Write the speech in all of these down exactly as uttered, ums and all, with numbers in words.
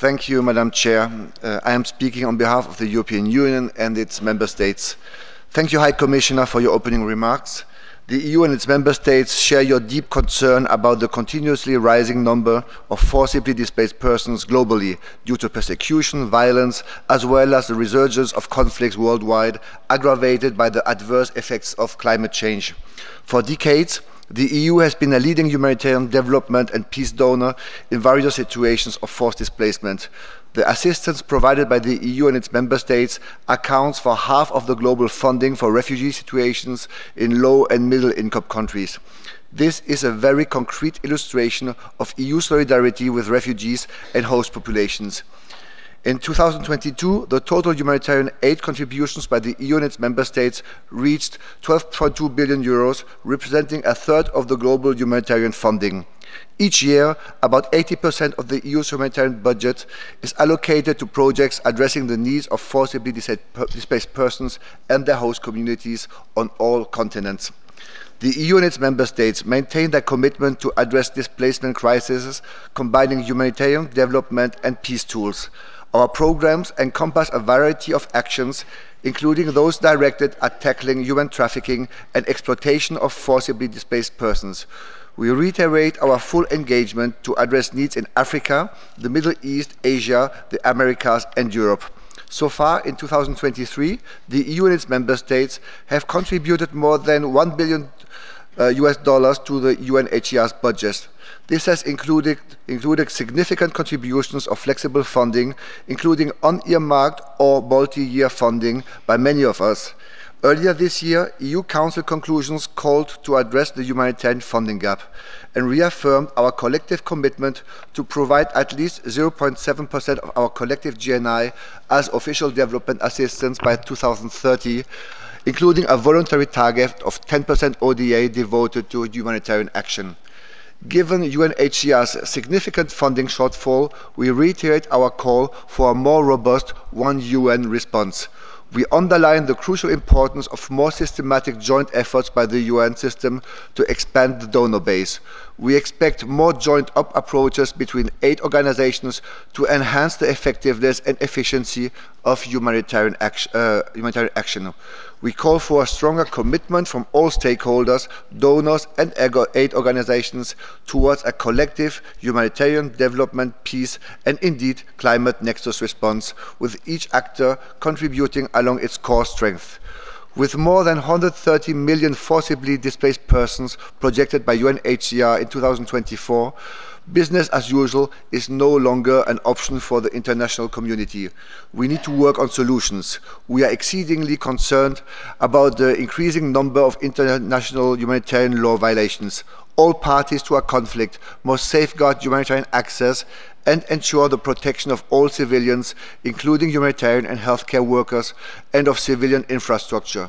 Thank you, Madam Chair. Uh, I am speaking on behalf of the European Union and its member states. Thank you, High Commissioner, for your opening remarks. The E U and its member states share your deep concern about the continuously rising number of forcibly displaced persons globally due to persecution, violence, as well as the resurgence of conflicts worldwide, aggravated by the adverse effects of climate change. For decades, the E U has been a leading humanitarian development and peace donor in various situations of forced displacement. The assistance provided by the E U and its member states accounts for half of the global funding for refugee situations in low and middle income countries. This is a very concrete illustration of E U solidarity with refugees and host populations. In two thousand twenty-two, the total humanitarian aid contributions by the E U and its member states reached twelve point two billion euros, representing a third of the global humanitarian funding. Each year, about eighty percent of the E U's humanitarian budget is allocated to projects addressing the needs of forcibly displaced persons and their host communities on all continents. The E U and its member states maintain their commitment to address displacement crises, combining humanitarian development and peace tools. Our programs encompass a variety of actions, including those directed at tackling human trafficking and exploitation of forcibly displaced persons. We reiterate our full engagement to address needs in Africa, the Middle East, Asia, the Americas, and Europe. So far, in two thousand twenty-three, the E U and its member states have contributed more than one billion uh, U S dollars to the U N H C R's budget. This has included, included significant contributions of flexible funding, including unearmarked or multi-year funding by many of us. Earlier this year, E U Council conclusions called to address the humanitarian funding gap and reaffirmed our collective commitment to provide at least zero point seven percent of our collective G N I as official development assistance by two thousand thirty, including a voluntary target of ten percent O D A devoted to humanitarian action. Given U N H C R's significant funding shortfall, we reiterate our call for a more robust one U N response. We underline the crucial importance of more systematic joint efforts by the U N system to expand the donor base. We expect more joined-up approaches between aid organizations to enhance the effectiveness and efficiency of humanitarian action. Uh, humanitarian action. We call for a stronger commitment from all stakeholders, donors and aid organizations towards a collective humanitarian development, peace and indeed climate nexus response, with each actor contributing along its core strength. With more than one hundred thirty million forcibly displaced persons projected by U N H C R in two thousand twenty-four, business as usual is no longer an option for the international community. We need to work on solutions. We are exceedingly concerned about the increasing number of international humanitarian law violations. All parties to a conflict must safeguard humanitarian access and ensure the protection of all civilians, including humanitarian and healthcare workers, and of civilian infrastructure.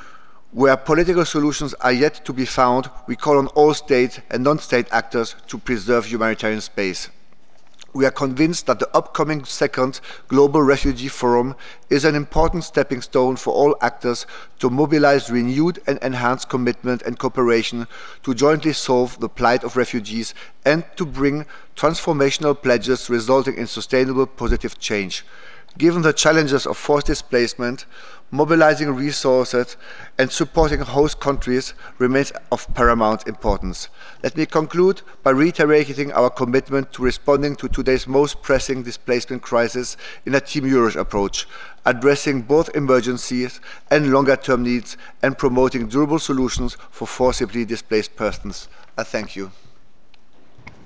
Where political solutions are yet to be found, we call on all state and non-state actors to preserve humanitarian space. We are convinced that the upcoming second Global Refugee Forum is an important stepping stone for all actors to mobilize renewed and enhanced commitment and cooperation to jointly solve the plight of refugees and to bring transformational pledges resulting in sustainable positive change. Given the challenges of forced displacement, mobilizing resources and supporting host countries remains of paramount importance. Let me conclude by reiterating our commitment to responding to today's most pressing displacement crisis in a Team Euro approach, addressing both emergencies and longer-term needs and promoting durable solutions for forcibly displaced persons. I thank you.